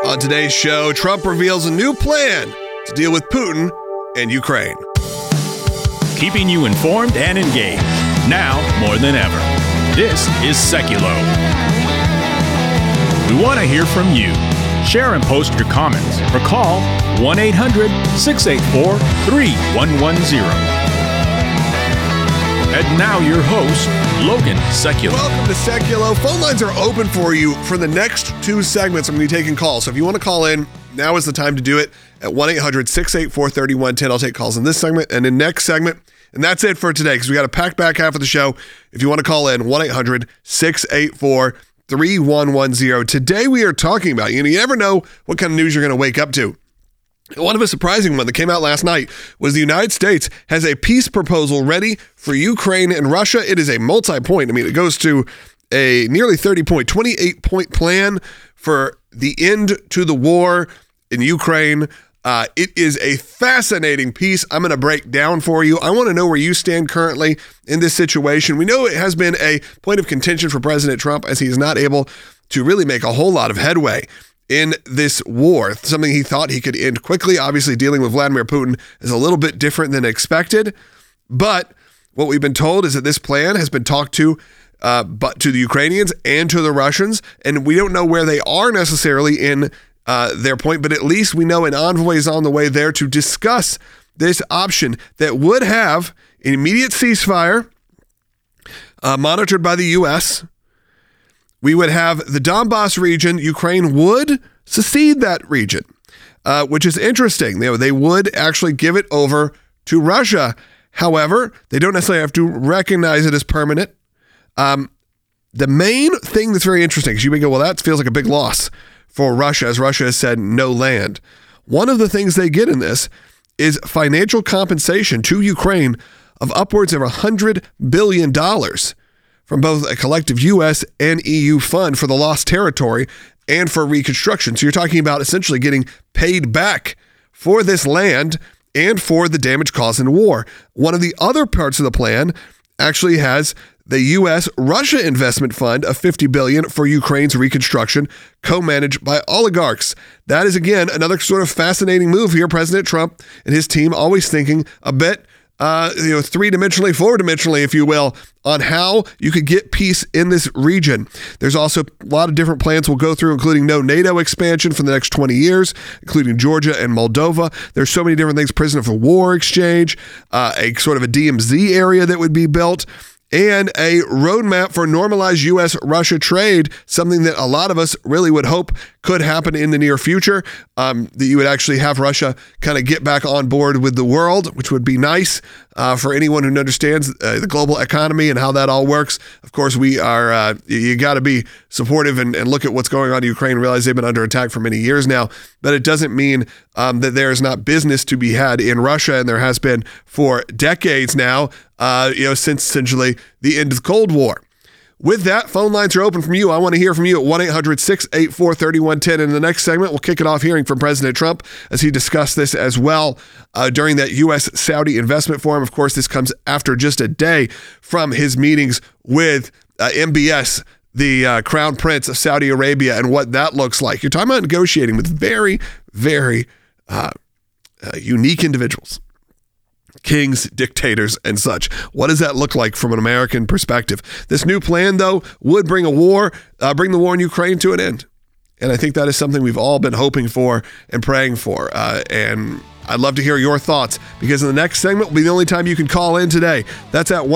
On today's show, Trump reveals a new plan to deal with Putin and Ukraine. Keeping you informed and engaged, now more than ever. This is Seculo. We want to hear from you. Share and post your comments or call 1-800-684-3110. And now your host, Logan Seculo. Welcome to Seculo. Phone lines are open for you for the next two segments. I'm going to be taking calls. So if you want to call in, now is the time to do it at 1-800-684-3110. I'll take calls in this segment and in next segment. And that's it for today because we got to pack back half of the show. If you want to call in, 1-800-684-3110. Today we are talking about, you never know what kind of news you're going to wake up to. One of a surprising one that came out last night was the United States has a peace proposal ready for Ukraine and Russia. It is a multi-point. It goes to a nearly 30-point, 28-point plan for the end to the war in Ukraine. It is a fascinating piece. I'm going to break down for you. I want to know where you stand currently in this situation. We know it has been a point of contention for President Trump as he is not able to really make a whole lot of headway in this war, something he thought he could end quickly. Obviously, dealing with Vladimir Putin is a little bit different than expected. But what we've been told is that this plan has been talked to, but to the Ukrainians and to the Russians, and we don't know where they are necessarily in their point, but at least we know an envoy is on the way there to discuss this option that would have an immediate ceasefire monitored by the U.S. We would have the Donbass region. Ukraine would secede that region, which is interesting. They would actually give it over to Russia. However, they don't necessarily have to recognize it as permanent. The main thing that's very interesting, because you may go, well, that feels like a big loss for Russia, as Russia has said no land. One of the things they get in this is financial compensation to Ukraine of upwards of $100 billion from both a collective U.S. and EU fund for the lost territory and for reconstruction. So you're talking about essentially getting paid back for this land and for the damage caused in war. One of the other parts of the plan actually has the U.S.-Russia investment fund of $50 billion for Ukraine's reconstruction, co-managed by oligarchs. That is, again, another sort of fascinating move here. President Trump and his team always thinking a bit three-dimensionally, four-dimensionally, if you will, on how you could get peace in this region. There's also a lot of different plans we'll go through, including no NATO expansion for the next 20 years, including Georgia and Moldova. There's so many different things, prisoner of war exchange, a sort of a DMZ area that would be built, and a roadmap for normalized U.S.-Russia trade, something that a lot of us really would hope could happen in the near future, that you would actually have Russia kind of get back on board with the world, which would be nice for anyone who understands the global economy and how that all works. Of course, we are, you got to be supportive and look at what's going on in Ukraine, realize they've been under attack for many years now, but it doesn't mean that there is not business to be had in Russia, and there has been for decades now, since essentially the end of the Cold War. With that, phone lines are open from you. I want to hear from you at 1-800-684-3110. In the next segment, we'll kick it off hearing from President Trump as he discussed this as well during that U.S.-Saudi investment forum. Of course, this comes after just a day from his meetings with MBS, the Crown Prince of Saudi Arabia, and what that looks like. You're talking about negotiating with very, very unique individuals. Kings, dictators, and such. What does that look like from an American perspective? This new plan, though, would bring the war in Ukraine to an end. And I think that is something we've all been hoping for and praying for. And I'd love to hear your thoughts, because in the next segment will be the only time you can call in today. That's at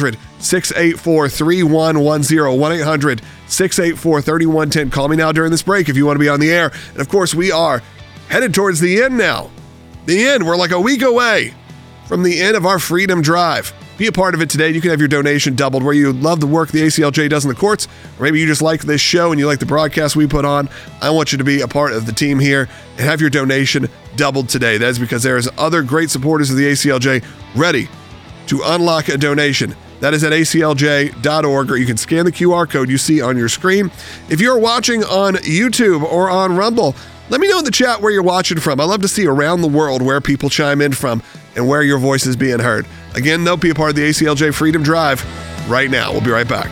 1-800-684-3110, 1-800-684-3110. Call me now during this break if you want to be on the air. And of course, we are headed towards the end now. The end. We're like a week away from the end of our Freedom Drive. Be a part of it today. You can have your donation doubled, where you love the work the ACLJ does in the courts, or maybe you just like this show and you like the broadcast we put on. I want you to be a part of the team here and have your donation doubled today. That is because there is other great supporters of the ACLJ ready to unlock a donation. That is at aclj.org, or you can scan the QR code you see on your screen. If you're watching on YouTube or on Rumble, let me know in the chat where you're watching from. I love to see around the world where people chime in from and where your voice is being heard. Again, though, be a part of the ACLJ Freedom Drive right now. We'll be right back.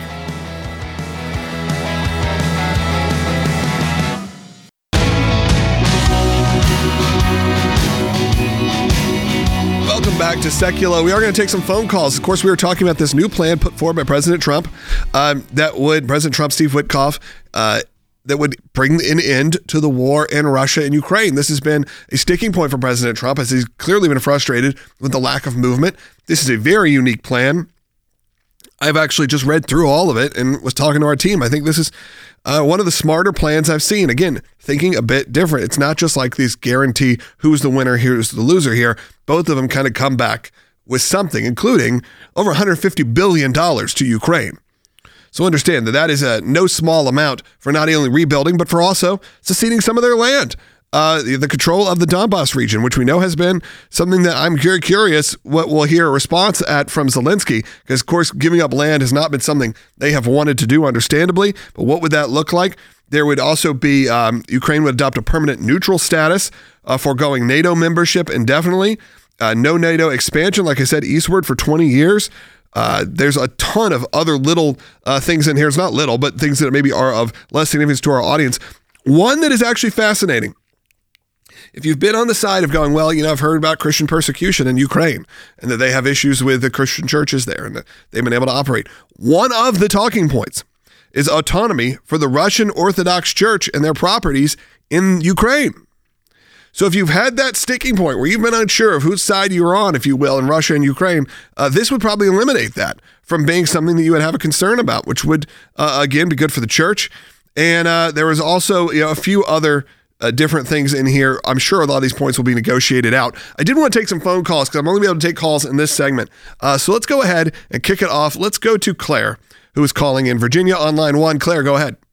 back to Secular. We are going to take some phone calls. Of course, we were talking about this new plan put forward by President Trump, President Trump, Steve Witkoff, that would bring an end to the war in Russia and Ukraine. This has been a sticking point for President Trump, as he's clearly been frustrated with the lack of movement. This is a very unique plan. I've actually just read through all of it and was talking to our team. I think this is one of the smarter plans I've seen. Again, thinking a bit different. It's not just like these guarantee who's the winner, who's the loser here. Both of them kind of come back with something, including over $150 billion to Ukraine. So understand that is a no small amount for not only rebuilding, but for also seceding some of their land. The control of the Donbass region, which we know has been something that I'm very curious what we'll hear a response at from Zelensky, because of course giving up land has not been something they have wanted to do, understandably, but what would that look like? There would also be, Ukraine would adopt a permanent neutral status, foregoing NATO membership indefinitely, no NATO expansion, like I said, eastward for 20 years. There's a ton of other little things in here. It's not little, but things that maybe are of less significance to our audience. One that is actually fascinating. If you've been on the side of going, well, I've heard about Christian persecution in Ukraine and that they have issues with the Christian churches there and that they've been able to operate. One of the talking points is autonomy for the Russian Orthodox Church and their properties in Ukraine. So if you've had that sticking point where you've been unsure of whose side you're on, if you will, in Russia and Ukraine, this would probably eliminate that from being something that you would have a concern about, which would, again, be good for the church. And there was also a few other different things in here. I'm sure a lot of these points will be negotiated out. I did want to take some phone calls because I'm only able to take calls in this segment. So let's go ahead and kick it off. Let's go to Claire, who is calling in Virginia on line 1. Claire, go ahead.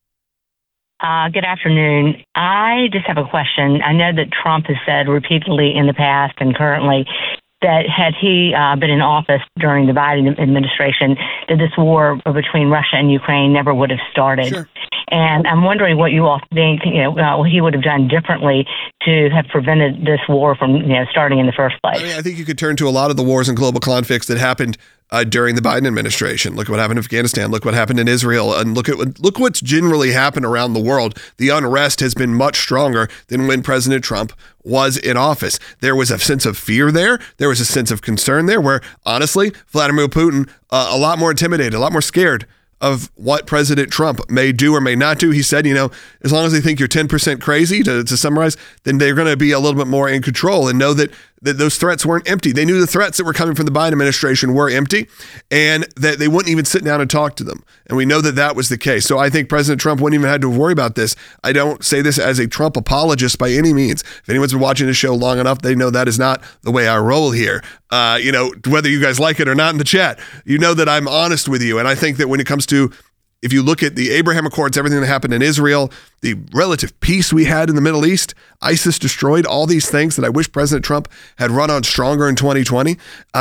Good afternoon. I just have a question. I know that Trump has said repeatedly in the past and currently that had he been in office during the Biden administration, that this war between Russia and Ukraine never would have started. Sure. And I'm wondering what you all think, what he would have done differently to have prevented this war from, starting in the first place. I think you could turn to a lot of the wars and global conflicts that happened during the Biden administration. Look at what happened in Afghanistan. Look what happened in Israel. And look what's generally happened around the world. The unrest has been much stronger than when President Trump was in office. There was a sense of fear there. There was a sense of concern there where, honestly, Vladimir Putin, a lot more intimidated, a lot more scared of what President Trump may do or may not do. He said, as long as they think you're 10% crazy, to summarize, then they're going to be a little bit more in control and know that those threats weren't empty. They knew the threats that were coming from the Biden administration were empty and that they wouldn't even sit down and talk to them. And we know that that was the case. So I think President Trump wouldn't even have to worry about this. I don't say this as a Trump apologist by any means. If anyone's been watching this show long enough, they know that is not the way I roll here. Whether you guys like it or not in the chat, you know that I'm honest with you. And I think that when it comes to, if you look at the Abraham Accords, everything that happened in Israel, the relative peace we had in the Middle East, ISIS destroyed, all these things that I wish President Trump had run on stronger in 2020,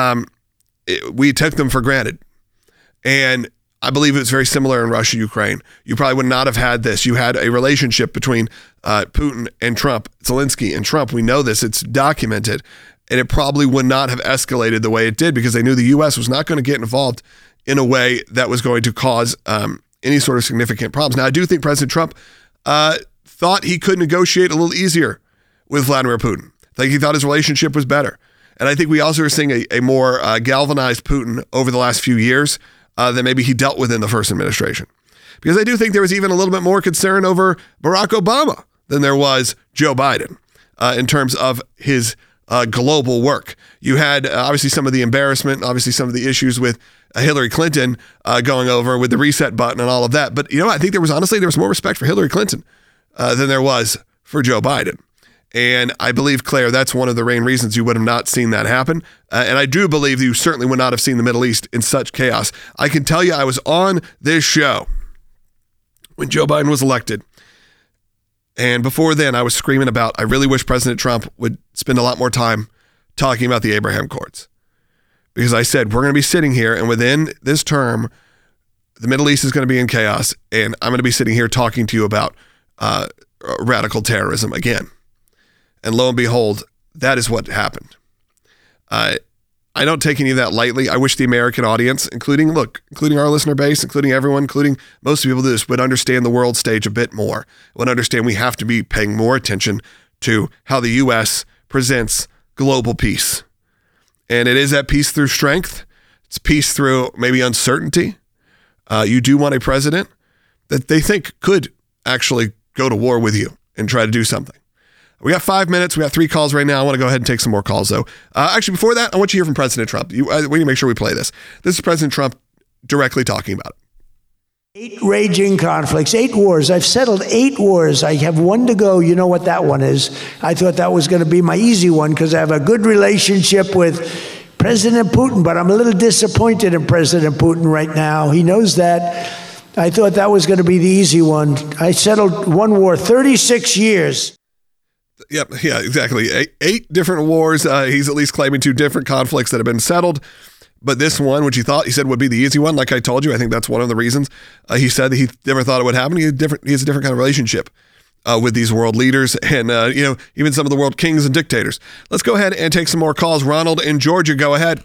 we took them for granted. And I believe it's very similar in Russia, Ukraine. You probably would not have had this. You had a relationship between Putin and Trump, Zelensky and Trump. We know this. It's documented. And it probably would not have escalated the way it did because they knew the U.S. was not going to get involved in a way that was going to cause any sort of significant problems. Now, I do think President Trump thought he could negotiate a little easier with Vladimir Putin. I think he thought his relationship was better. And I think we also are seeing a more galvanized Putin over the last few years than maybe he dealt with in the first administration. Because I do think there was even a little bit more concern over Barack Obama than there was Joe Biden in terms of his global work. You had obviously some of the embarrassment, obviously some of the issues with Hillary Clinton going over with the reset button and all of that. But, I think there was more respect for Hillary Clinton than there was for Joe Biden. And I believe, Claire, that's one of the main reasons you would have not seen that happen. And I do believe you certainly would not have seen the Middle East in such chaos. I can tell you I was on this show when Joe Biden was elected. And before then, I was screaming about, I really wish President Trump would spend a lot more time talking about the Abraham Accords. Because I said, we're going to be sitting here, and within this term, the Middle East is going to be in chaos, and I'm going to be sitting here talking to you about radical terrorism again. And lo and behold, that is what happened. I don't take any of that lightly. I wish the American audience, including our listener base, including everyone, including most people do this, would understand the world stage a bit more, would understand we have to be paying more attention to how the U.S. presents global peace And it is that peace through strength. It's peace through maybe uncertainty. You do want a president that they think could actually go to war with you and try to do something. We got 5 minutes. We got 3 calls right now. I want to go ahead and take some more calls, though. Actually, before that, I want you to hear from President Trump. We need to make sure we play this. This is President Trump directly talking about it. 8 raging conflicts, 8 wars. I've settled 8 wars. I have 1 to go. You know what that one is. I thought that was going to be my easy one because I have a good relationship with President Putin, but I'm a little disappointed in President Putin right now. He knows that. I thought that was going to be the easy one. I settled 1 war, 36 years. Yep. Yeah, exactly. 8 different wars. He's at least claiming 2 different conflicts that have been settled. But this one, which he said would be the easy one, like I told you, I think that's one of the reasons. He said that he never thought it would happen. He has a different kind of relationship with these world leaders and, even some of the world kings and dictators. Let's go ahead and take some more calls. Ronald in Georgia, go ahead.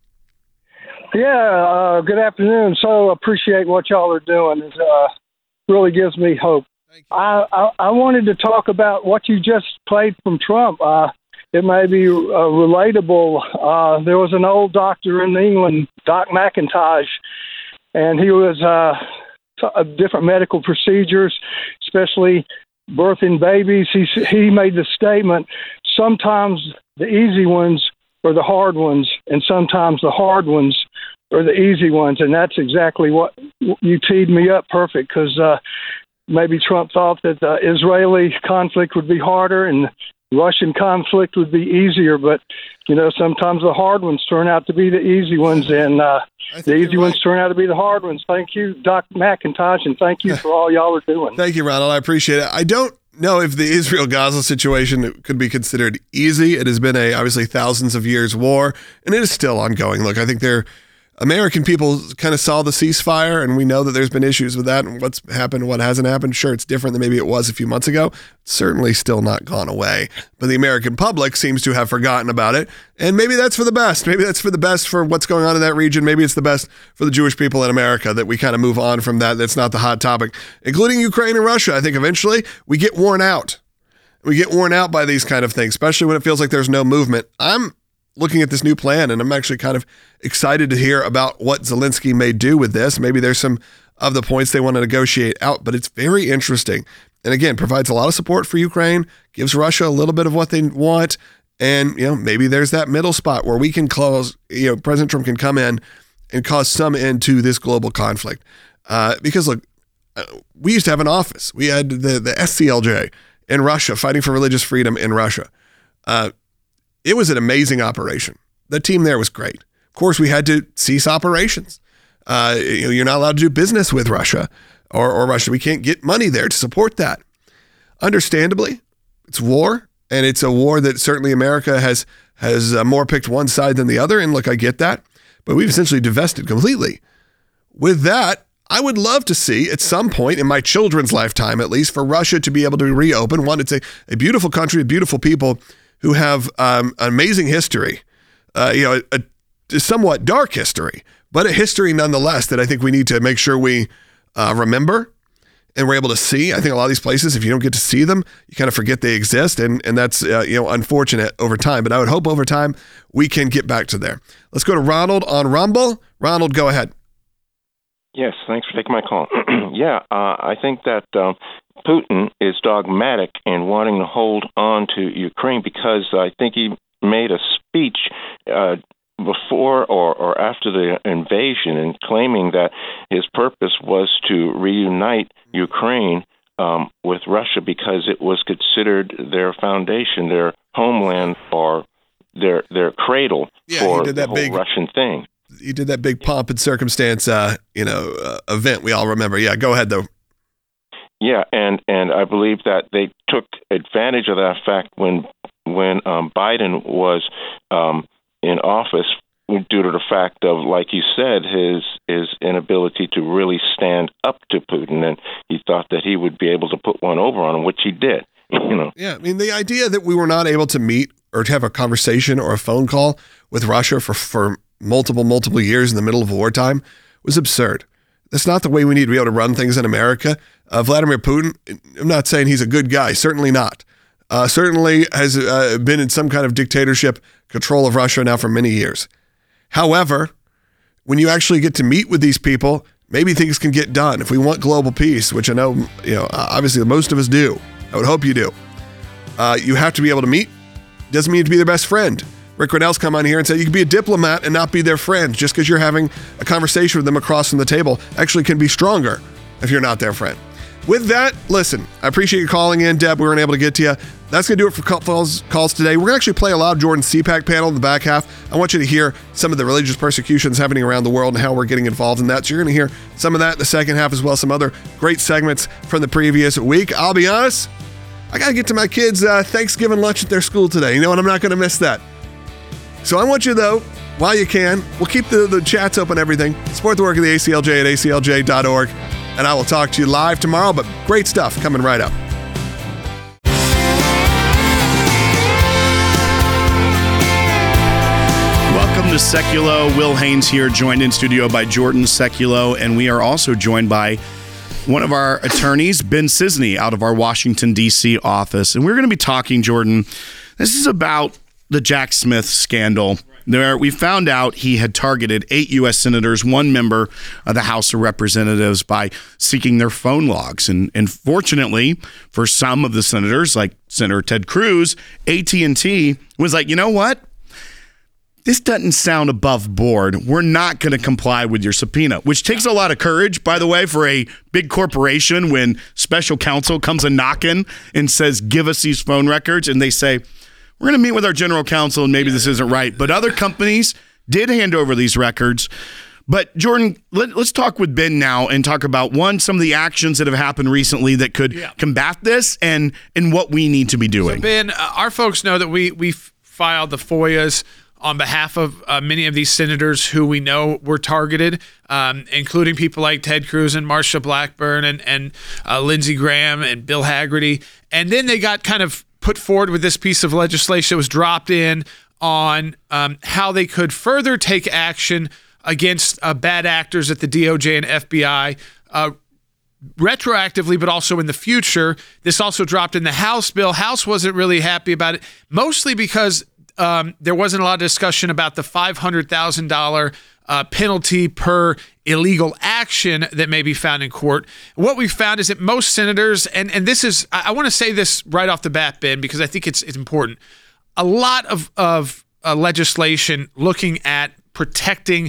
Yeah, good afternoon. So appreciate what y'all are doing. It really gives me hope. I wanted to talk about what you just played from Trump. It may be relatable. There was an old doctor in England, Doc McIntosh, and he was different medical procedures, especially birthing babies. He made the statement, sometimes the easy ones are the hard ones, and sometimes the hard ones are the easy ones. And that's exactly what you teed me up perfect, because maybe Trump thought that the Israeli conflict would be harder and Russian conflict would be easier, but sometimes the hard ones turn out to be the easy ones, and the easy ones turn out to be the hard ones. Thank you, Doc McIntosh, and thank you for all y'all are doing. Thank you, Ronald. I appreciate it. I don't know if the Israel-Gaza situation could be considered easy. It has been obviously thousands of years war, and it is still ongoing. Look, I think American people kind of saw the ceasefire, and we know that there's been issues with that and what's happened, what hasn't happened. Sure, it's different than maybe it was a few months ago. It's certainly still not gone away. But the American public seems to have forgotten about it, and maybe that's for the best. Maybe that's for the best for what's going on in that region. Maybe it's the best for the Jewish people in America that we kind of move on from that. That's not the hot topic, including Ukraine and Russia. I think eventually we get worn out. We get worn out by these kind of things, especially when it feels like there's no movement. I'm looking at this new plan, and I'm actually kind of excited to hear about what Zelensky may do with this. Maybe there's some of the points they want to negotiate out, but it's very interesting. And again, provides a lot of support for Ukraine, gives Russia a little bit of what they want, and maybe there's that middle spot where we can close, President Trump can come in and cause some end to this global conflict. Because look, we used to have an office. We had the SCLJ in Russia, fighting for religious freedom in Russia. It was an amazing operation. The team there was great. Of course, we had to cease operations. You're not allowed to do business with Russia or Russia. We can't get money there to support that. Understandably, it's war, and it's a war that certainly America has more picked one side than the other. And look, I get that, but we've essentially divested completely. With that, I would love to see at some point in my children's lifetime, at least, for Russia to be able to reopen. One, it's a beautiful country, beautiful people who have an amazing history, a somewhat dark history, but a history nonetheless that I think we need to make sure we remember and we're able to see. I think a lot of these places, if you don't get to see them, you kind of forget they exist, and that's unfortunate over time. But I would hope over time we can get back to there. Let's go to Ronald on Rumble. Ronald, go ahead. Yes, thanks for taking my call. I think that Putin is dogmatic in wanting to hold on to Ukraine because I think he made a speech before or after the invasion and claiming that his purpose was to reunite Ukraine with Russia because it was considered their foundation, their homeland, or their cradle for the whole Russian thing. He did that big pomp and circumstance, event we all remember. Yeah, go ahead, though. Yeah, and I believe that they took advantage of that fact when Biden was in office due to the fact of, like you said, his inability to really stand up to Putin, and he thought that he would be able to put one over on him, which he did. Yeah, I mean, the idea that we were not able to meet or to have a conversation or a phone call with Russia for multiple years in the middle of wartime was absurd. That's not the way we need to be able to run things in America. Vladimir Putin, I'm not saying he's a good guy, certainly not. Certainly has been in some kind of dictatorship control of Russia now for many years. However, when you actually get to meet with these people, maybe things can get done. If we want global peace, which I know, obviously most of us do, I would hope you do, you have to be able to meet. Doesn't mean to be their best friend. Rick Grenell's come on here and said you can be a diplomat and not be their friend. Just because you're having a conversation with them across from the table actually can be stronger if you're not their friend. With that, listen, I appreciate you calling in, Deb. We weren't able to get to you. That's going to do it for calls today. We're going to actually play a lot of Jordan's CPAC panel in the back half. I want you to hear some of the religious persecutions happening around the world and how we're getting involved in that. So you're going to hear some of that in the second half as well, some other great segments from the previous week. I'll be honest, I got to get to my kids' Thanksgiving lunch at their school today. You know what? I'm not going to miss that. So I want you, though, while you can, we'll keep the chats open, everything. Support the work of the ACLJ at aclj.org. And I will talk to you live tomorrow, but great stuff coming right up. Welcome to Seculo. Will Haynes here, joined in studio by Jordan Seculo, and we are also joined by one of our attorneys, Ben Cisney, out of our Washington, D.C. office. And we're going to be talking, Jordan, this is about the Jack Smith scandal. There, we found out he had targeted 8 U.S. senators, 1 member of the House of Representatives, by seeking their phone logs. And fortunately, for some of the senators, like Senator Ted Cruz, AT&T was like, you know what? This doesn't sound above board. We're not going to comply with your subpoena, which takes a lot of courage, by the way, for a big corporation when special counsel comes a knocking and says, give us these phone records. And they say, we're going to meet with our general counsel and maybe this isn't right. But other companies did hand over these records. But Jordan, let's talk with Ben now and talk about, some of the actions that have happened recently that could combat this and what we need to be doing. So Ben, our folks know that we filed the FOIAs on behalf of many of these senators who we know were targeted, including people like Ted Cruz and Marsha Blackburn and Lindsey Graham and Bill Hagerty. And then they got kind of put forward with this piece of legislation that was dropped in on how they could further take action against bad actors at the DOJ and FBI retroactively, but also in the future. This also dropped in the House bill. House wasn't really happy about it, mostly because there wasn't a lot of discussion about the $500,000 penalty per illegal action that may be found in court. What we found is that most senators, and this is, I want to say this right off the bat, Ben, because I think it's important. A lot of legislation looking at protecting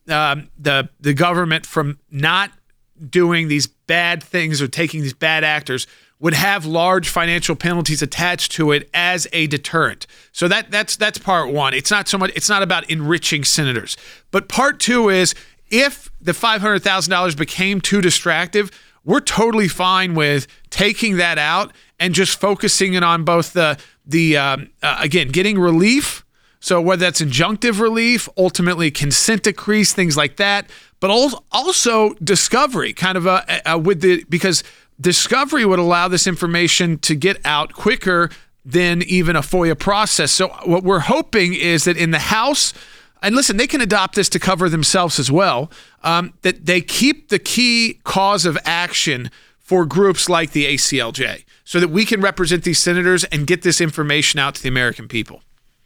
the government from not doing these bad things or taking these bad actors would have large financial penalties attached to it as a deterrent. So that's part one. It's not about enriching senators. But part two is, if the $500,000 became too distractive, we're totally fine with taking that out and just focusing it on both again, getting relief. So whether that's injunctive relief, ultimately consent decrees, things like that, but also discovery, kind of because discovery would allow this information to get out quicker than even a FOIA process. So what we're hoping is that in the House, and listen, they can adopt this to cover themselves as well, that they keep the key cause of action for groups like the ACLJ so that we can represent these senators and get this information out to the American people.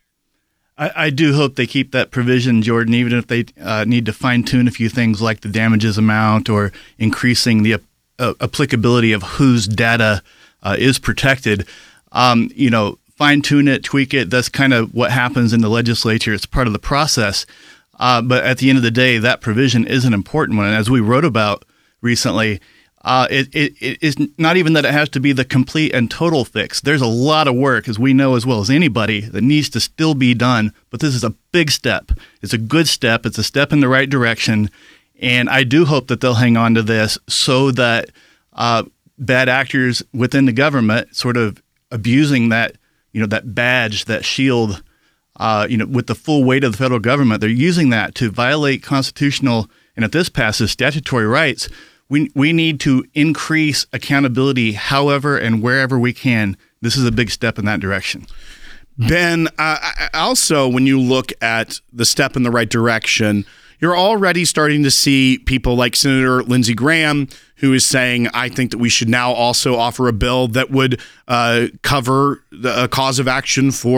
I do hope they keep that provision, Jordan, even if they need to fine-tune a few things like the damages amount or increasing the applicability of whose data is protected. Fine-tune it, tweak it. That's kind of what happens in the legislature. It's part of the process. But at the end of the day, that provision is an important one. And as we wrote about recently, it is not even that it has to be the complete and total fix. There's a lot of work, as we know as well as anybody, that needs to still be done. But this is a big step. It's a good step. It's a step in the right direction. And I do hope that they'll hang on to this so that bad actors within the government sort of abusing that, that badge, that shield, with the full weight of the federal government, they're using that to violate constitutional, and if this passes, statutory rights. We need to increase accountability however and wherever we can. This is a big step in that direction. Ben, also, when you look at the step in the right direction, you're already starting to see people like Senator Lindsey Graham, who is saying, I think that we should now also offer a bill that would cover a cause of action for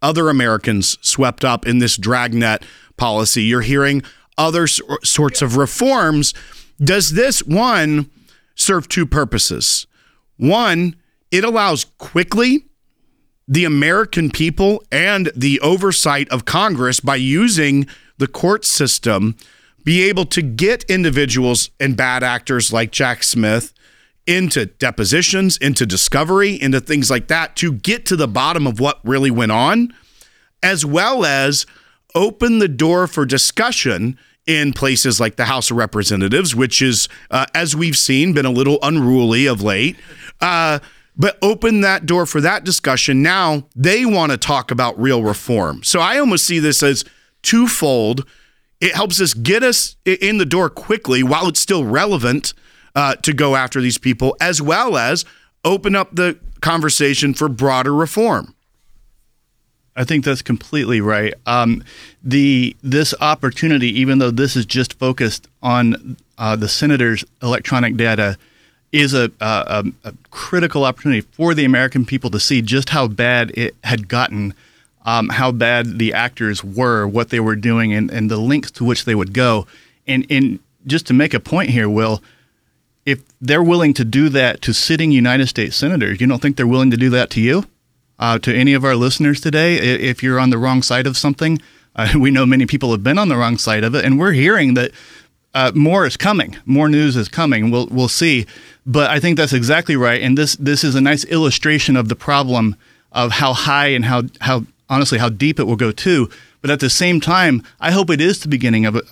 other Americans swept up in this dragnet policy. You're hearing other sorts of reforms. Does this, one, serve two purposes? One, it allows quickly the American people and the oversight of Congress by using the court system be able to get individuals and bad actors like Jack Smith into depositions, into discovery, into things like that to get to the bottom of what really went on, as well as open the door for discussion in places like the House of Representatives, which is, as we've seen, been a little unruly of late. But open that door for that discussion. Now they want to talk about real reform. So I almost see this as twofold. It helps us get us in the door quickly while it's still relevant to go after these people, as well as open up the conversation for broader reform. I think that's completely right. This opportunity, even though this is just focused on the senator's electronic data, is a critical opportunity for the American people to see just how bad it had gotten, how bad the actors were, what they were doing, and the lengths to which they would go. And just to make a point here, Will, if they're willing to do that to sitting United States senators, you don't think they're willing to do that to you? To any of our listeners today, if you're on the wrong side of something, we know many people have been on the wrong side of it, and we're hearing that more is coming, more news is coming. We'll see, but I think that's exactly right, and this is a nice illustration of the problem of how high and how honestly how deep it will go too. But at the same time, I hope it is the beginning of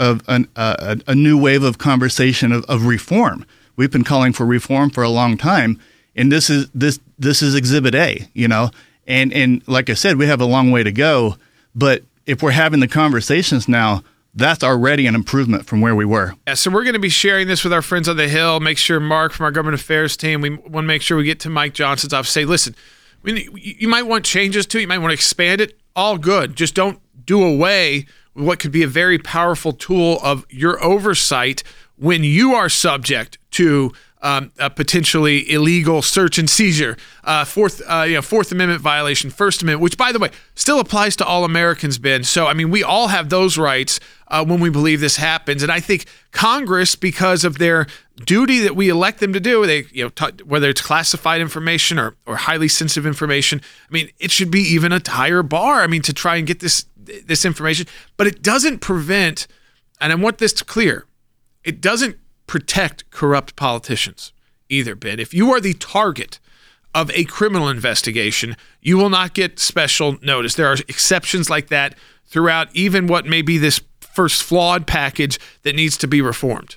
a new wave of conversation of reform. We've been calling for reform for a long time, and this is Exhibit A, you know. And like I said, we have a long way to go, but if we're having the conversations now, that's already an improvement from where we were. Yeah, so we're going to be sharing this with our friends on the Hill. Make sure Mark from our government affairs team, we want to make sure we get to Mike Johnson's office. Say, listen, you might want changes to it. You might want to expand it. All good. Just don't do away with what could be a very powerful tool of your oversight when you are subject to a potentially illegal search and seizure, Fourth Amendment violation, First Amendment, which, by the way, still applies to all Americans, Ben. So, I mean, we all have those rights when we believe this happens. And I think Congress, because of their duty that we elect them to do, whether it's classified information or highly sensitive information, I mean, it should be even a higher bar, I mean, to try and get this information. But it doesn't prevent, and I want this clear, it doesn't protect corrupt politicians either, Ben. If you are the target of a criminal investigation, you will not get special notice. There are exceptions like that throughout even what may be this first flawed package that needs to be reformed.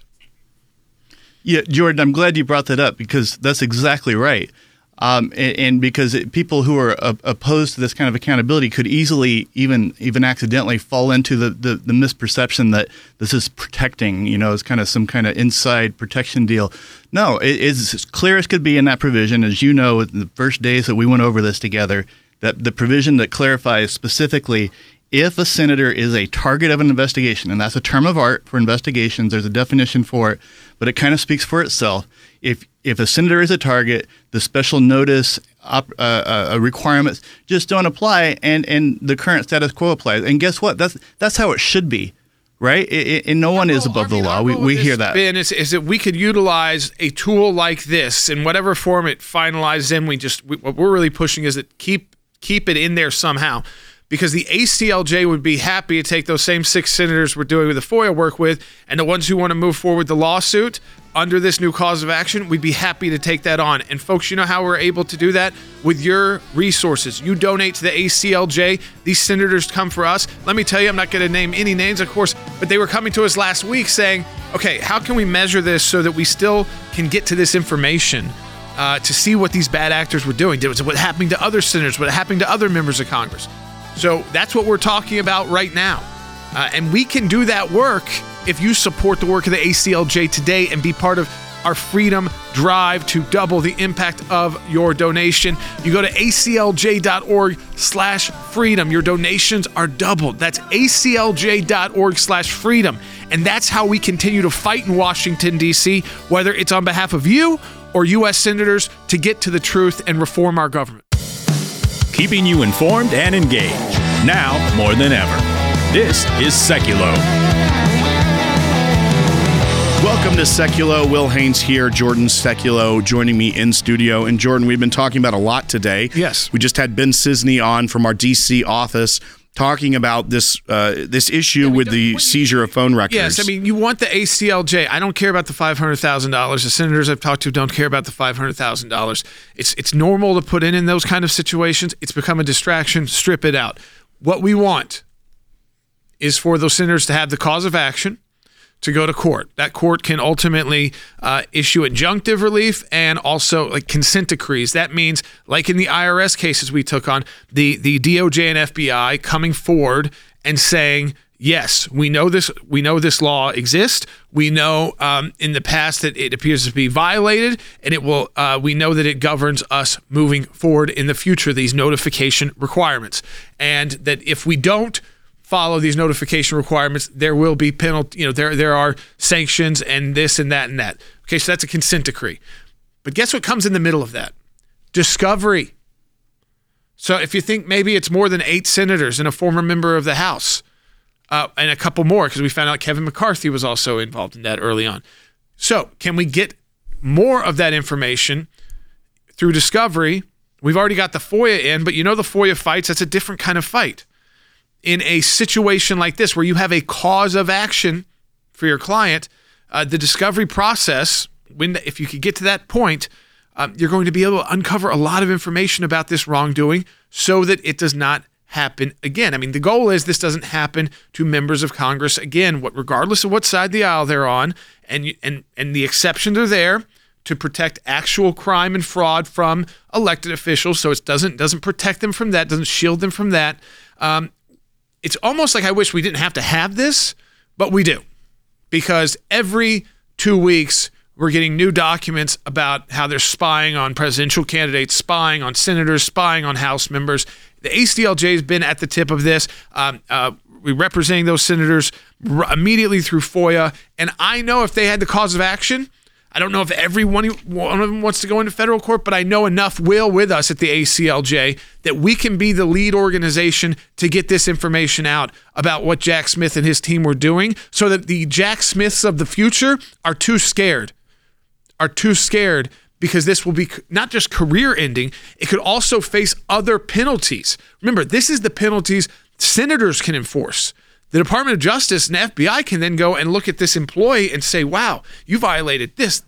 Yeah, Jordan, I'm glad you brought that up because that's exactly right. And because people who are opposed to this kind of accountability could easily, even accidentally, fall into the misperception that this is protecting, it's kind of some kind of inside protection deal. No, it's as clear as could be in that provision, as you know, in the first days that we went over this together, that the provision that clarifies specifically if a senator is a target of an investigation, and that's a term of art for investigations, there's a definition for it, but it kind of speaks for itself. If a senator is a target, the special notice requirements just don't apply, and the current status quo applies. And guess what? That's how it should be, right? And no one is above the law. We hear that. Ben, is that we could utilize a tool like this in whatever form it finalizes in. What we're really pushing is that keep it in there somehow. Because the ACLJ would be happy to take those same 6 senators we're doing with the FOIA work with, and the ones who want to move forward the lawsuit under this new cause of action, we'd be happy to take that on. And folks, you know how we're able to do that? With your resources. You donate to the ACLJ. These senators come for us. Let me tell you, I'm not going to name any names, of course, but they were coming to us last week saying, okay, how can we measure this so that we still can get to this information to see what these bad actors were doing? What happened to other senators? What happened to other members of Congress? So that's what we're talking about right now. And we can do that work if you support the work of the ACLJ today and be part of our freedom drive to double the impact of your donation. You go to aclj.org/freedom. Your donations are doubled. That's aclj.org/freedom. And that's how we continue to fight in Washington, D.C., whether it's on behalf of you or U.S. senators to get to the truth and reform our government. Keeping you informed and engaged. Now more than ever. This is Seculo. Welcome to Seculo. Will Haynes here, Jordan Seculo joining me in studio. And Jordan, we've been talking about a lot today. Yes. We just had Ben Cisney on from our DC office talking about this issue with the seizure of phone records. Yes, I mean, you want the ACLJ. I don't care about the $500,000. The senators I've talked to don't care about the $500,000. It's normal to put in those kind of situations. It's become a distraction. Strip it out. What we want is for those senators to have the cause of action to go to court. That court can ultimately issue injunctive relief and also like consent decrees. That means, like in the IRS cases we took on, the DOJ and FBI coming forward and saying, yes, we know this law exists. We know in the past that it appears to be violated, and it will. We know that it governs us moving forward in the future. These notification requirements, and that if we don't follow these notification requirements, there will be penalty. There are sanctions and this and that and that. Okay, so that's a consent decree. But guess what comes in the middle of that? Discovery. So if you think maybe it's more than 8 senators and a former member of the House, and a couple more, because we found out Kevin McCarthy was also involved in that early on. So can we get more of that information through discovery? We've already got the FOIA in, but the FOIA fights, that's a different kind of fight. In a situation like this, where you have a cause of action for your client, the discovery process, if you could get to that point, you're going to be able to uncover a lot of information about this wrongdoing so that it does not happen again. I mean, the goal is this doesn't happen to members of Congress again, regardless of what side of the aisle they're on, and the exceptions are there to protect actual crime and fraud from elected officials, so it doesn't protect them from that, doesn't shield them from that. It's almost like I wish we didn't have to have this, but we do, because every 2 weeks we're getting new documents about how they're spying on presidential candidates, spying on senators, spying on House members. The ACLJ has been at the tip of this. We're representing those senators immediately through FOIA, and I know if they had the cause of action, I don't know if one of them wants to go into federal court, but I know enough will with us at the ACLJ that we can be the lead organization to get this information out about what Jack Smith and his team were doing, so that the Jack Smiths of the future are too scared, because this will be not just career ending, it could also face other penalties. Remember, this is the penalties senators can enforce. The Department of Justice and FBI can then go and look at this employee and say, wow, you violated this,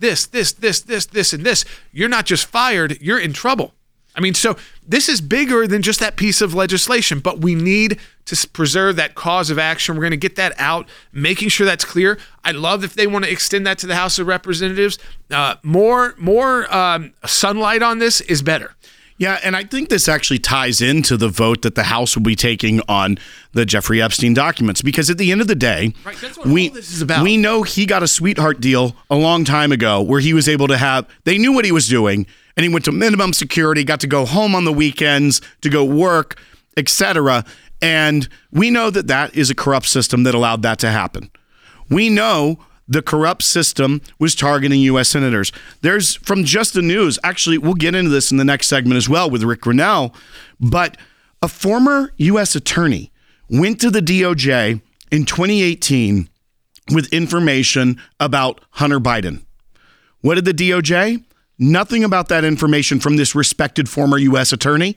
and this. You're not just fired, you're in trouble. I mean, so this is bigger than just that piece of legislation, but we need to preserve that cause of action. We're going to get that out, making sure that's clear. I'd love if they want to extend that to the House of Representatives. More sunlight on this is better. Yeah, and I think this actually ties into the vote that the House will be taking on the Jeffrey Epstein documents, because at the end of the day, right, that's what all this is about. We know he got a sweetheart deal a long time ago where he was able to they knew what he was doing, and he went to minimum security, got to go home on the weekends to go work, etc. And we know that is a corrupt system that allowed that to happen. We know the corrupt system was targeting U.S. senators. There's, from Just the News, actually, we'll get into this in the next segment as well with Rick Grinnell, but a former U.S. attorney went to the DOJ in 2018 with information about Hunter Biden. What did the DOJ? Nothing about that information from this respected former U.S. attorney.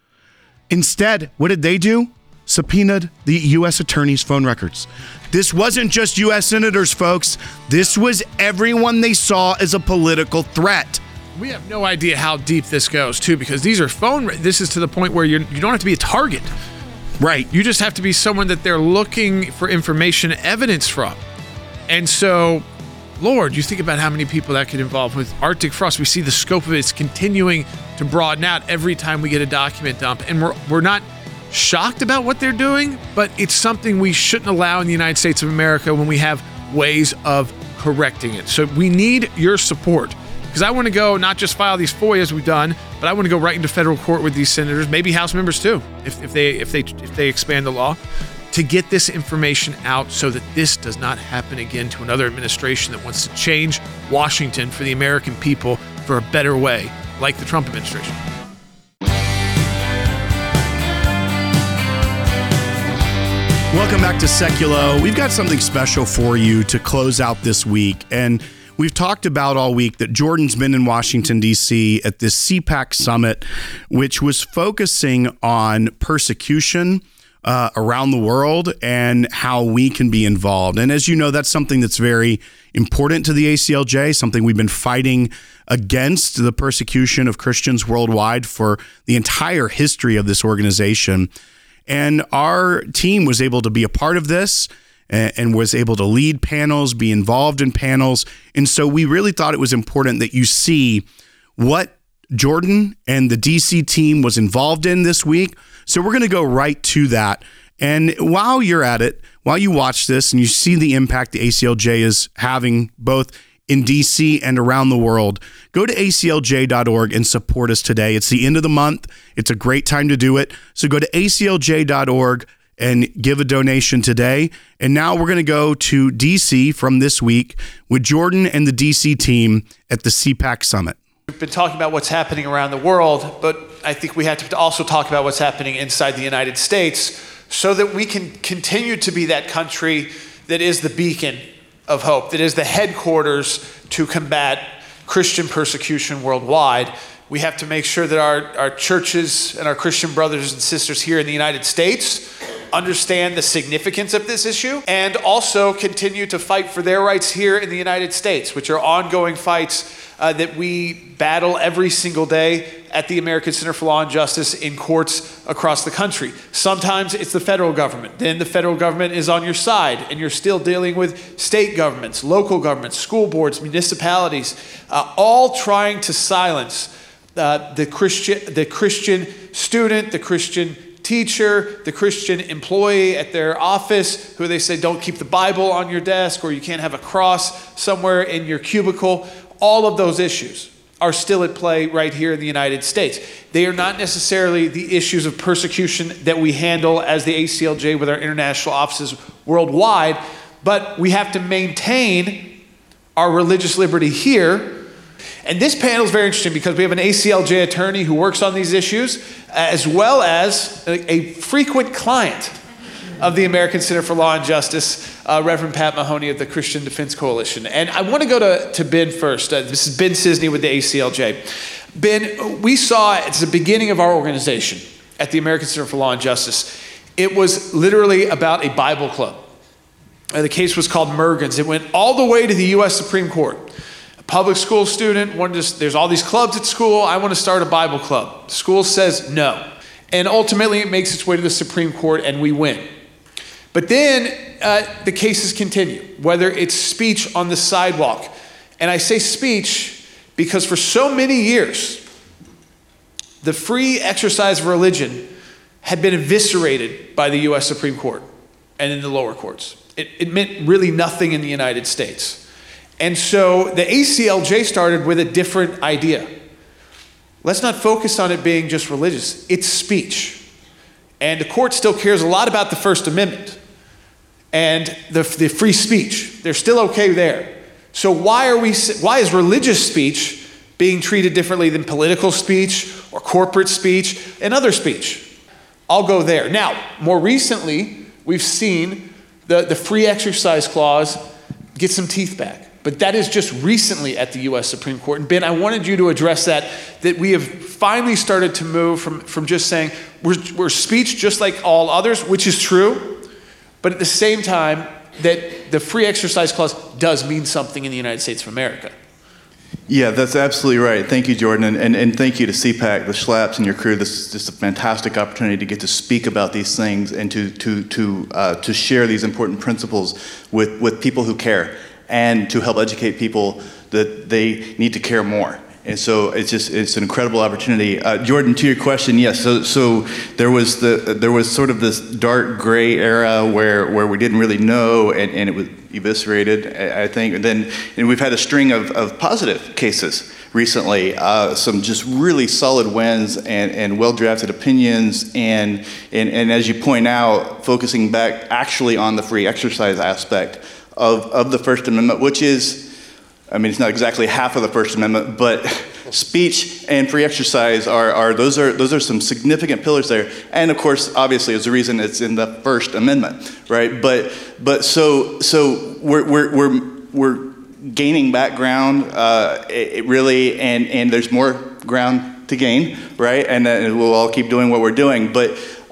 Instead, what did they do? Subpoenaed the U.S. attorney's phone records. This wasn't just U.S. senators, folks. This was everyone they saw as a political threat. We have no idea how deep this goes, too, because these are this is to the point where you don't have to be a target. Right. You just have to be someone that they're looking for information, evidence from. And so, Lord, you think about how many people that could involve with Arctic Frost. We see the scope of it. It's continuing to broaden out every time we get a document dump. And we're not shocked about what they're doing, but it's something we shouldn't allow in the United States of America when we have ways of correcting it. So we need your support, because I want to go not just file these FOIAs we've done, but I want to go right into federal court with these senators, maybe House members too, if they expand the law, to get this information out so that this does not happen again to another administration that wants to change Washington for the American people for a better way, like the Trump administration. Welcome back to Seculo. We've got something special for you to close out this week. And we've talked about all week that Jordan's been in Washington, D.C. at this CPAC summit, which was focusing on persecution around the world and how we can be involved. And as you know, that's something that's very important to the ACLJ, something we've been fighting against, the persecution of Christians worldwide for the entire history of this organization. And our team was able to be a part of this and was able to lead panels, be involved in panels. And so we really thought it was important that you see what Jordan and the DC team was involved in this week. So we're going to go right to that. And while you're at it, while you watch this and you see the impact the ACLJ is having both in DC and around the world, go to aclj.org and support us today. It's the end of the month. It's a great time to do it. So go to aclj.org and give a donation today. And now we're going to go to DC from this week with Jordan and the DC team at the CPAC Summit. We've been talking about what's happening around the world, but I think we have to also talk about what's happening inside the United States so that we can continue to be that country that is the beacon of hope, that is the headquarters to combat Christian persecution worldwide. We have to make sure that our churches and our Christian brothers and sisters here in the United States understand the significance of this issue and also continue to fight for their rights here in the United States, which are ongoing fights that we battle every single day at the American Center for Law and Justice in courts across the country. Sometimes it's the federal government. Then the federal government is on your side, and you're still dealing with state governments, local governments, school boards, municipalities, all trying to silence the Christian student, the Christian teacher, the Christian employee at their office who they say don't keep the Bible on your desk or you can't have a cross somewhere in your cubicle. All of those issues are still at play right here in the United States. They are not necessarily the issues of persecution that we handle as the ACLJ with our international offices worldwide, but we have to maintain our religious liberty here. And this panel is very interesting because we have an ACLJ attorney who works on these issues, as well as a frequent client of the American Center for Law and Justice, Reverend Pat Mahoney of the Christian Defense Coalition. And I want to go to Ben first. This is Ben Cisney with the ACLJ. Ben, we saw at the beginning of our organization at the American Center for Law and Justice, it was literally about a Bible club. The case was called Mergens. It went all the way to the U.S. Supreme Court. A public school student wanted to, there's all these clubs at school, I want to start a Bible club. The school says no. And ultimately it makes its way to the Supreme Court and we win. But then the cases continue, whether it's speech on the sidewalk. And I say speech because for so many years, the free exercise of religion had been eviscerated by the U.S. Supreme Court and in the lower courts. It meant really nothing in the United States. And so the ACLJ started with a different idea. Let's not focus on it being just religious. It's speech. And the court still cares a lot about the First Amendment and the free speech. They're still okay there. So why is religious speech being treated differently than political speech or corporate speech and other speech? I'll go there. Now, more recently, we've seen the free exercise clause get some teeth back. But that is just recently at the U.S. Supreme Court. And Ben, I wanted you to address that we have finally started to move from just saying we're speech just like all others, which is true, but at the same time that the free exercise clause does mean something in the United States of America. Yeah, that's absolutely right. Thank you, Jordan, and thank you to CPAC, the Schlaps, and your crew. This is just a fantastic opportunity to get to speak about these things and to share these important principles with people who care, and to help educate people that they need to care more. And so it's an incredible opportunity. Jordan, to your question, yes. So there was sort of this dark gray era where we didn't really know, and it was eviscerated, I think. And we've had a string of positive cases recently, some just really solid wins and well-drafted opinions, and as you point out, focusing back actually on the free exercise aspect of the First Amendment, which is, I mean, it's not exactly half of the First Amendment, but speech and free exercise those are some significant pillars there. And of course, obviously, is the reason it's in the First Amendment, right? But so we're gaining back ground, really, and there's more ground to gain, right? And we'll all keep doing what we're doing. But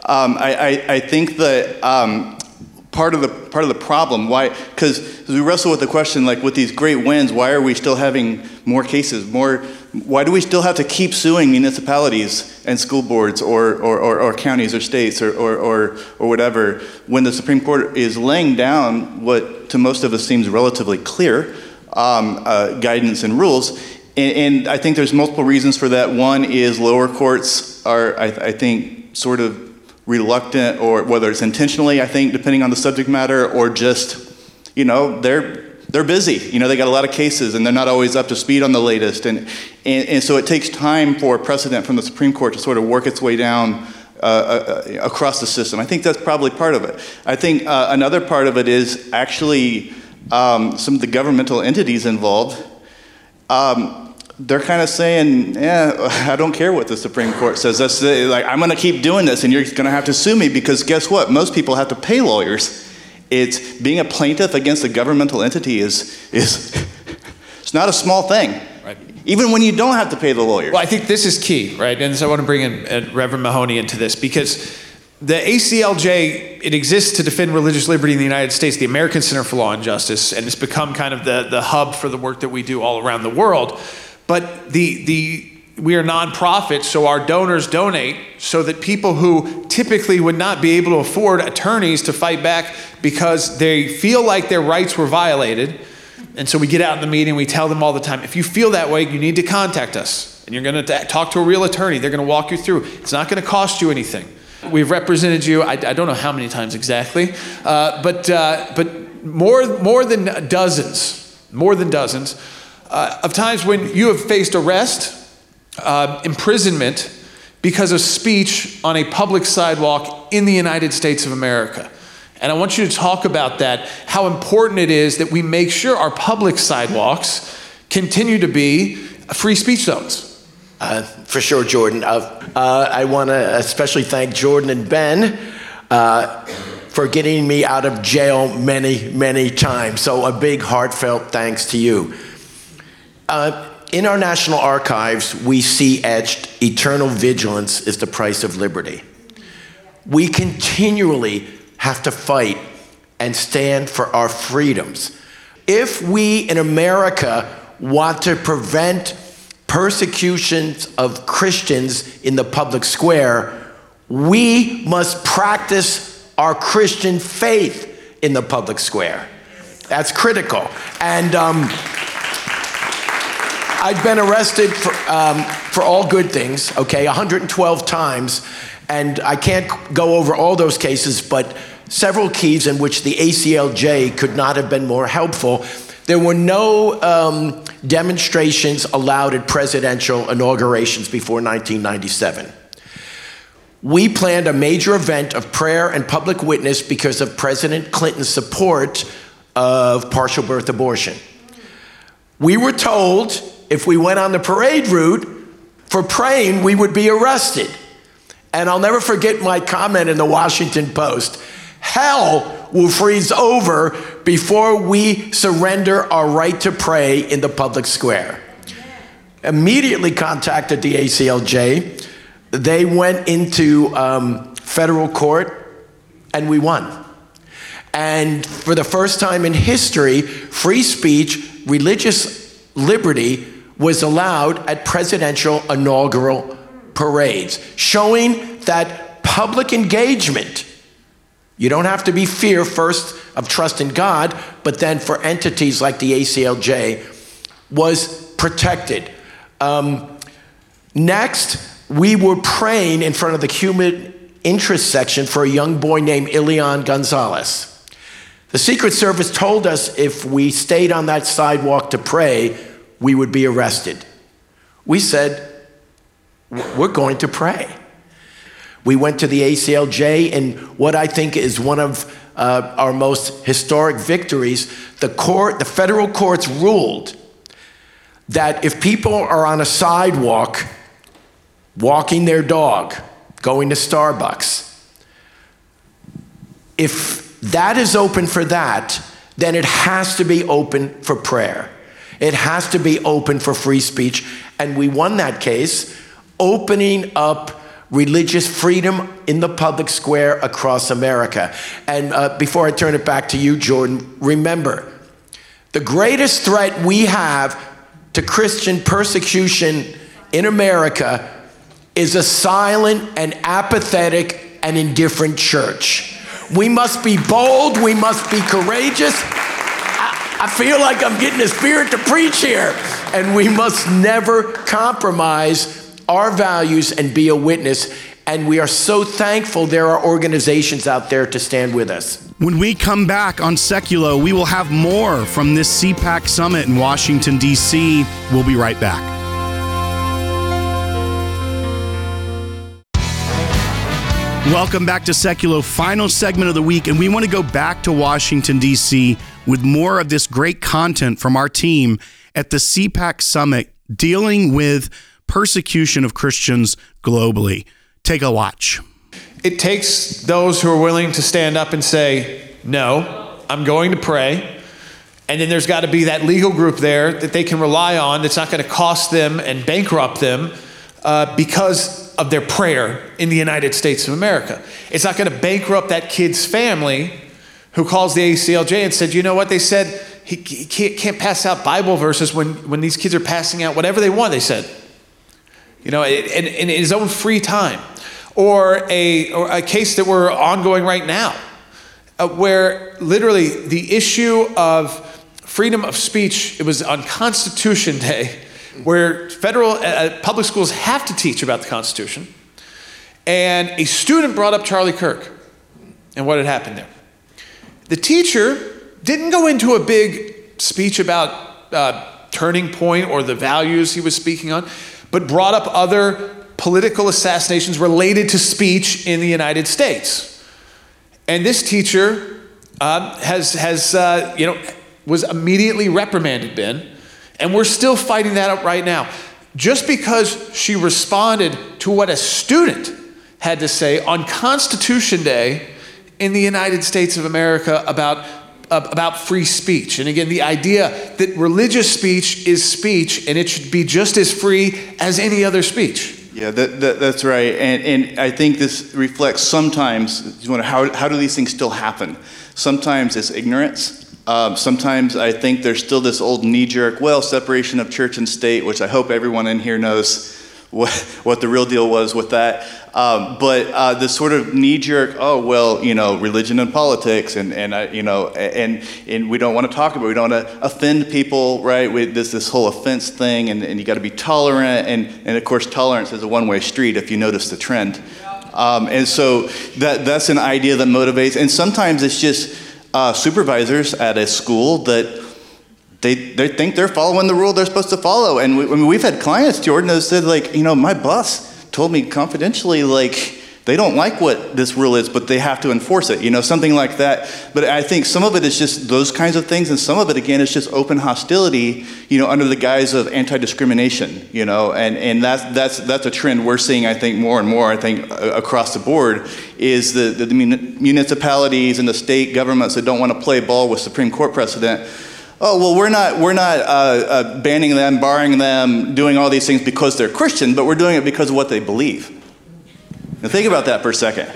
I think that part of the problem, why? Because we wrestle with the question, like with these great wins, why are we still having more cases? Why do we still have to keep suing municipalities and school boards or counties or states or whatever when the Supreme Court is laying down what to most of us seems relatively clear guidance and rules? And I think there's multiple reasons for that. One is lower courts are, I think, sort of reluctant, or whether it's intentionally, I think, depending on the subject matter, or just, they're busy. They got a lot of cases and they're not always up to speed on the latest. And so it takes time for precedent from the Supreme Court to sort of work its way down across the system. I think that's probably part of it. I think another part of it is actually some of the governmental entities involved. They're kind of saying, I don't care what the Supreme Court says. That's like, I'm going to keep doing this, and you're going to have to sue me, because guess what? Most people have to pay lawyers. It's being a plaintiff against a governmental entity is it's not a small thing. Right. Even when you don't have to pay the lawyers. Well, I think this is key, right? And so I want to bring in Reverend Mahoney into this, because the ACLJ, it exists to defend religious liberty in the United States, the American Center for Law and Justice, and it's become kind of the hub for the work that we do all around the world. But we are nonprofit, so our donors donate so that people who typically would not be able to afford attorneys to fight back because they feel like their rights were violated. And so we get out in the meeting, we tell them all the time, if you feel that way, you need to contact us. And you're going to talk to a real attorney. They're going to walk you through. It's not going to cost you anything. We've represented you, I don't know how many times exactly, but more than dozens of times when you have faced arrest, imprisonment because of speech on a public sidewalk in the United States of America. And I want you to talk about that, how important it is that we make sure our public sidewalks continue to be free speech zones. For sure, Jordan. I want to especially thank Jordan and Ben for getting me out of jail many, many times. So a big heartfelt thanks to you. In our National Archives, we see etched, eternal vigilance is the price of liberty. We continually have to fight and stand for our freedoms. If we in America want to prevent persecutions of Christians in the public square, we must practice our Christian faith in the public square. That's critical. And I've been arrested for all good things, 112 times, and I can't go over all those cases, but several keys in which the ACLJ could not have been more helpful. There were no demonstrations allowed at presidential inaugurations before 1997. We planned a major event of prayer and public witness because of President Clinton's support of partial birth abortion. We were told if we went on the parade route for praying, we would be arrested. And I'll never forget my comment in the Washington Post. Hell will freeze over before we surrender our right to pray in the public square. Immediately contacted the ACLJ. They went into federal court and we won. And for the first time in history, free speech, religious liberty was allowed at presidential inaugural parades, showing that public engagement, you don't have to be fear first of trust in God, but then for entities like the ACLJ, was protected. Next, we were praying in front of the human interest section for a young boy named Elian Gonzalez. The Secret Service told us if we stayed on that sidewalk to pray, we would be arrested. We said, we're going to pray. We went to the ACLJ, and what I think is one of our most historic victories, the federal courts ruled that if people are on a sidewalk walking their dog, going to Starbucks, if that is open for that, then it has to be open for prayer. It has to be open for free speech. And we won that case, opening up religious freedom in the public square across America. And before I turn it back to you, Jordan, remember, the greatest threat we have to Christian persecution in America is a silent and apathetic and indifferent church. We must be bold. We must be courageous. I feel like I'm getting the Spirit to preach here. And we must never compromise our values and be a witness. And we are so thankful there are organizations out there to stand with us. When we come back on Seculo, we will have more from this CPAC summit in Washington, D.C. We'll be right back. Welcome back to Seculo, final segment of the week, and we want to go back to Washington, D.C. with more of this great content from our team at the CPAC Summit dealing with persecution of Christians globally. Take a watch. It takes those who are willing to stand up and say, no, I'm going to pray. And then there's got to be that legal group there that they can rely on that's not going to cost them and bankrupt them because of their prayer in the United States of America. It's not going to bankrupt that kid's family who calls the ACLJ and said, you know what, they said he can't pass out Bible verses when these kids are passing out whatever they want, they said. You know, in his own free time. Or a case that we're ongoing right now, where literally the issue of freedom of speech, it was on Constitution Day, where federal public schools have to teach about the Constitution. And a student brought up Charlie Kirk and what had happened there. The teacher didn't go into a big speech about Turning Point or the values he was speaking on, but brought up other political assassinations related to speech in the United States. And this teacher was immediately reprimanded, Ben, and we're still fighting that up right now. Just because she responded to what a student had to say on Constitution Day in the United States of America about free speech. And again, the idea that religious speech is speech and it should be just as free as any other speech. Yeah, that's right. And I think this reflects sometimes, you wonder, how do these things still happen? Sometimes it's ignorance. Sometimes I think there's still this old knee-jerk, separation of church and state, which I hope everyone in here knows what the real deal was with that. But this sort of knee-jerk, religion and politics, and we don't want to talk about it. We don't want to offend people, right? This whole offense thing, and you got to be tolerant, and of course tolerance is a one-way street if you notice the trend. And so that's an idea that motivates, and sometimes it's just supervisors at a school that they think they're following the rule they're supposed to follow. And we've had clients, Jordan, that said, my boss told me confidentially, they don't like what this rule is, but they have to enforce it, something like that. But I think some of it is just those kinds of things, and some of it, again, is just open hostility, under the guise of anti-discrimination, and that's a trend we're seeing, I think, more and more, across the board, is the municipalities and the state governments that don't want to play ball with Supreme Court precedent. Oh, well, we're not banning them, barring them, doing all these things because they're Christian, but we're doing it because of what they believe. Now think about that for a second.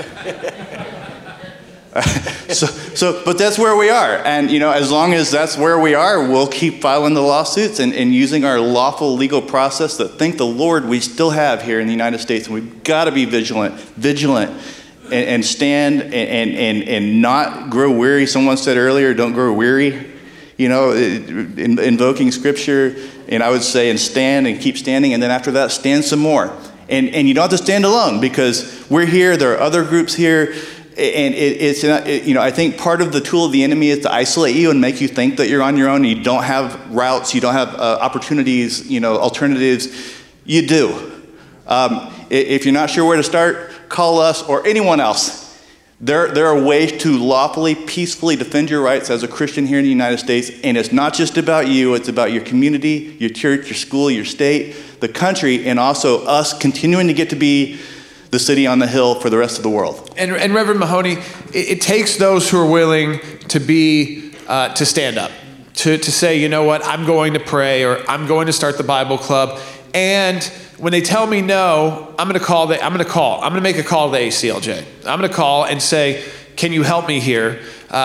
But that's where we are. And, as long as that's where we are, we'll keep filing the lawsuits and using our lawful legal process that, thank the Lord, we still have here in the United States. And we've got to be vigilant, and stand and not grow weary. Someone said earlier, don't grow weary. Invoking scripture, and I would say, and stand and keep standing, and then after that, stand some more. And you don't have to stand alone, because we're here, there are other groups here, and I think part of the tool of the enemy is to isolate you and make you think that you're on your own, and you don't have routes, you don't have opportunities, alternatives. You do. If you're not sure where to start, call us or anyone else. There are ways to lawfully, peacefully defend your rights as a Christian here in the United States, and it's not just about you, it's about your community, your church, your school, your state, the country, and also us continuing to get to be the city on the hill for the rest of the world. And Reverend Mahoney, it takes those who are willing to be, to stand up, to say, you know what, I'm going to pray, or I'm going to start the Bible club, and when they tell me no, I'm going to make a call to the ACLJ. I'm going to call and say, can you help me here?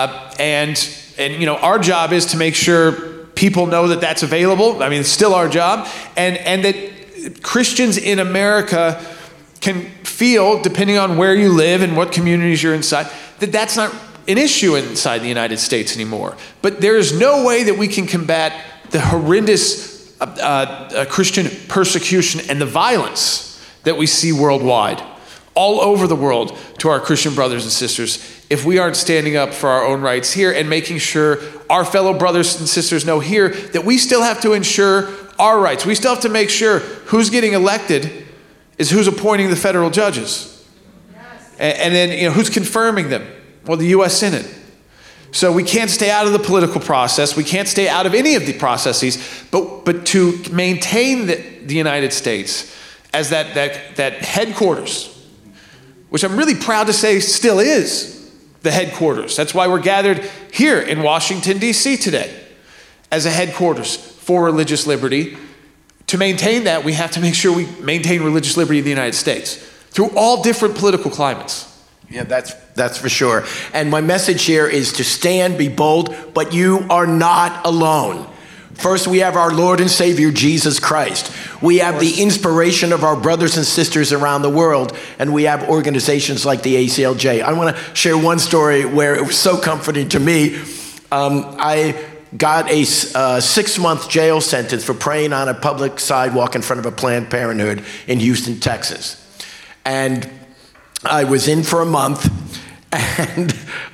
And you know, our job is to make sure people know that that's available. I mean, it's still our job. And that Christians in America can feel, depending on where you live and what communities you're inside, that that's not an issue inside the United States anymore. But there is no way that we can combat the horrendous Christian persecution and the violence that we see worldwide, all over the world, to our Christian brothers and sisters, if we aren't standing up for our own rights here and making sure our fellow brothers and sisters know here that we still have to ensure our rights. We still have to make sure who's getting elected is who's appointing the federal judges. And then, you know, who's confirming them? Well, the U.S. Senate. So we can't stay out of the political process. We can't stay out of any of the processes, but to maintain the United States as that headquarters, which I'm really proud to say still is the headquarters. That's why we're gathered here in Washington, D.C. today as a headquarters for religious liberty. To maintain that, we have to make sure we maintain religious liberty in the United States through all different political climates. Yeah, that's for sure. And my message here is to stand, be bold, but you are not alone. First, we have our Lord and Savior, Jesus Christ. We have the inspiration of our brothers and sisters around the world, and we have organizations like the ACLJ. I want to share one story where it was so comforting to me. I got a 6-month jail sentence for praying on a public sidewalk in front of a Planned Parenthood in Houston, Texas. And I was in for a month, and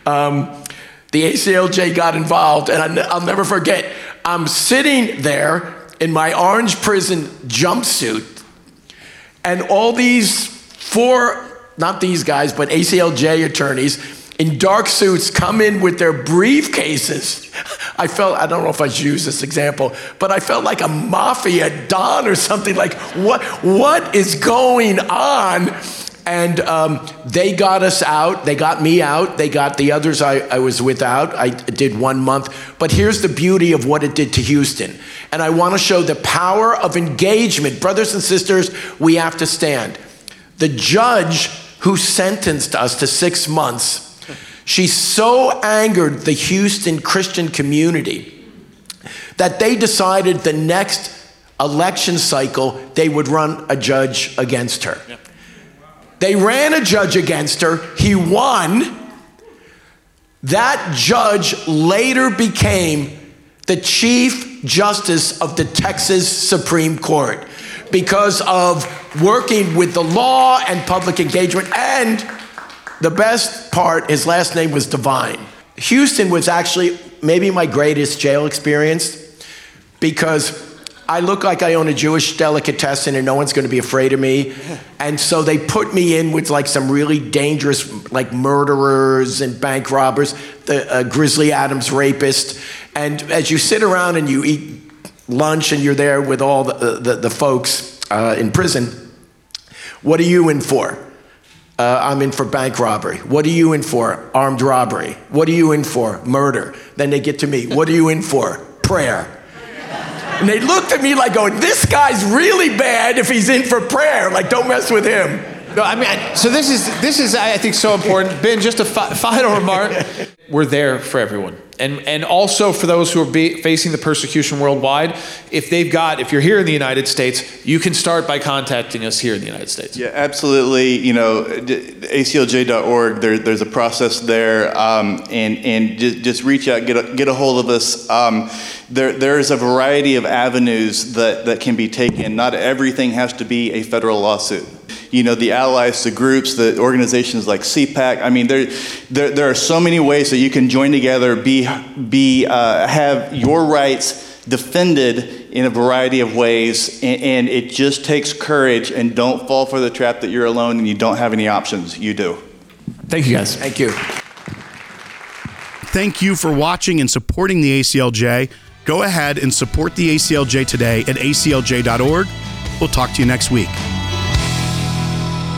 the ACLJ got involved, and I'll never forget. I'm sitting there in my orange prison jumpsuit, and all these 4, not these guys, but ACLJ attorneys in dark suits come in with their briefcases. I don't know if I should use this example, but I felt like a mafia don or something. Like, what is going on? And they got us out. They got me out. They got the others I was with out. I did 1 month. But here's the beauty of what it did to Houston. And I want to show the power of engagement. Brothers and sisters, we have to stand. The judge who sentenced us to 6 months, she so angered the Houston Christian community that they decided the next election cycle they would run a judge against her. Yeah. They ran a judge against her. He won. That judge later became the Chief Justice of the Texas Supreme Court because of working with the law and public engagement. And the best part, his last name was Divine. Houston was actually maybe my greatest jail experience because I look like I own a Jewish delicatessen and no one's going to be afraid of me. And so they put me in with like some really dangerous like murderers and bank robbers, the Grizzly Adams rapist. And as you sit around and you eat lunch and you're there with all the folks in prison, what are you in for? I'm in for bank robbery. What are you in for? Armed robbery. What are you in for? Murder. Then they get to me. What are you in for? Prayer. And they looked at me like going, this guy's really bad if he's in for prayer. Like, don't mess with him. No, I mean, so this is I think so important. Ben, just a final remark. We're there for everyone. And also for those who are facing the persecution worldwide, if you're here in the United States, you can start by contacting us here in the United States. Yeah, absolutely. You know, ACLJ.org, there's a process there, and just reach out, get a hold of us. There's a variety of avenues that can be taken. Not everything has to be a federal lawsuit. You know, the allies, the groups, the organizations like CPAC. I mean, there are so many ways that you can join together, have your rights defended in a variety of ways, and it just takes courage. And don't fall for the trap that you're alone and you don't have any options. You do. Thank you, guys. Thank you. Thank you for watching and supporting the ACLJ. Go ahead and support the ACLJ today at aclj.org. We'll talk to you next week.